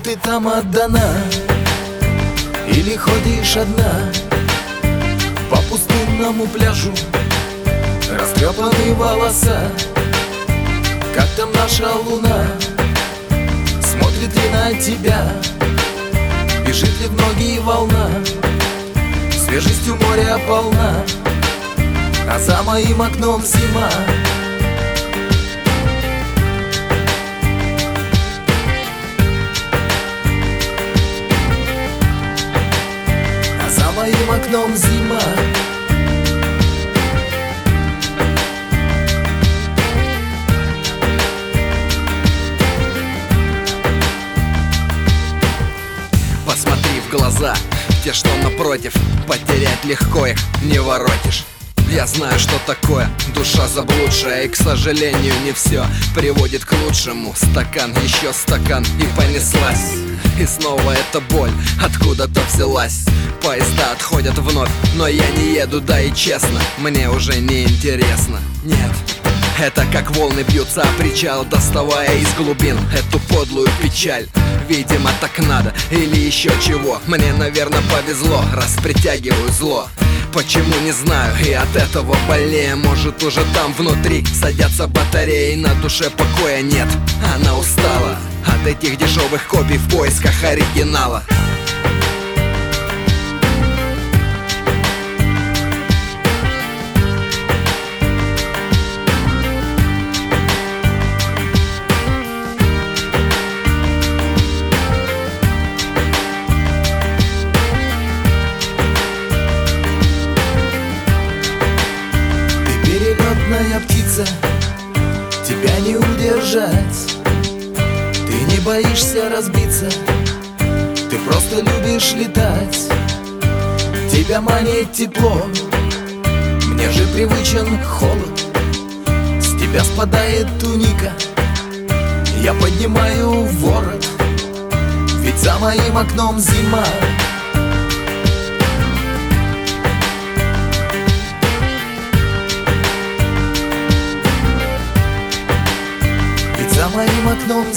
ты там отдана или ходишь одна по пустынному пляжу? Растрепанные волоса, как там наша луна? Смотрит ли на тебя, бежит ли в ноги волна? Свежестью моря полна, а за моим окном зима. А за моим окном зима. Посмотри в глаза, те, что напротив, потерять легко их не воротишь. Я знаю, что такое душа заблудшая, и, к сожалению, не все приводит к лучшему. Стакан, еще стакан, и понеслась. И снова эта боль откуда-то взялась. Поезда отходят вновь, но я не еду, да и честно, мне уже не интересно. Нет, это как волны бьются о причал, доставая из глубин эту подлую печаль. Видимо, так надо, или еще чего. Мне, наверное, повезло, раз притягиваю зло. Почему, не знаю, и от этого больнее. Может, уже там внутри садятся батареи, на душе покоя нет. Она устала от этих дешевых копий в поисках оригинала. Перелетная птица, тебя не удержать. Ты не боишься разбиться, ты просто любишь летать. Тебя манит тепло, мне же привычен холод. С тебя спадает туника, я поднимаю ворот, ведь за моим окном зима. За моим окном